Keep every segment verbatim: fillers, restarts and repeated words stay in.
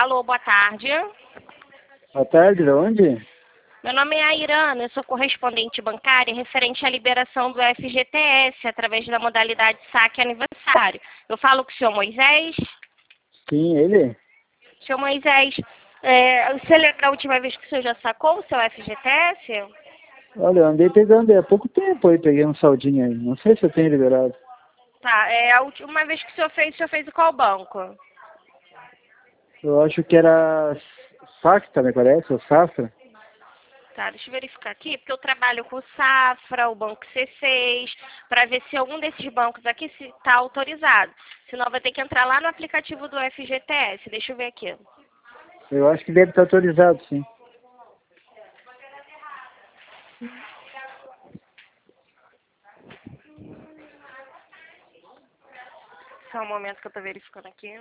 Alô, boa tarde. Boa tarde, de onde? Meu nome é Airana, eu sou correspondente bancária referente à liberação do F G T S através da modalidade saque aniversário. Eu falo com o senhor Moisés? Sim, ele? Senhor Moisés, é, você lembra a última vez que o senhor já sacou o seu F G T S? Olha, eu andei pegando há pouco tempo aí, peguei um saldinho aí. Não sei se eu tenho liberado. Tá, é, a última vez que o senhor fez, o senhor fez em qual banco? Eu acho que era Sacta, me parece, ou Safra. Tá, deixa eu verificar aqui, porque eu trabalho com o Safra, o Banco C seis, para ver se algum desses bancos aqui está autorizado. Senão vai ter que entrar lá no aplicativo do F G T S. Deixa eu ver aqui. Eu acho que deve estar autorizado, sim. Só um momento que eu estou verificando aqui.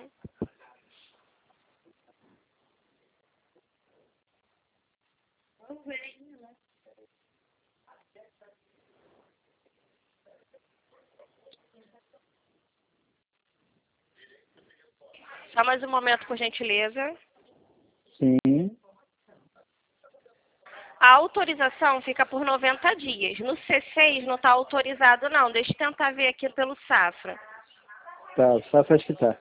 Só mais um momento, por gentileza. Sim. A autorização fica por noventa dias. No C seis não está autorizado, não. Deixa eu tentar ver aqui pelo Safra. Tá, o Safra acho que tá.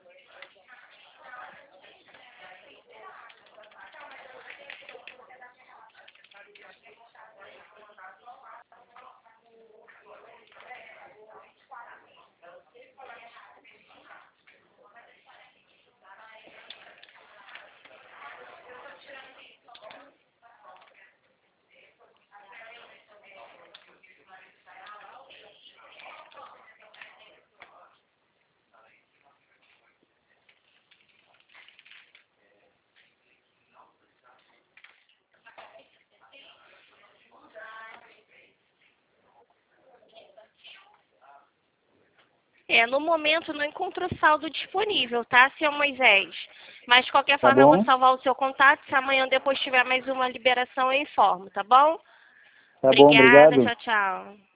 É, no momento não encontro saldo disponível, tá, senhor Moisés? Mas, de qualquer Tá forma, eu vou bom? salvar o seu contato. Se amanhã depois tiver mais uma liberação, eu informo, tá bom? Tá bom, Obrigada, obrigado. tchau, tchau.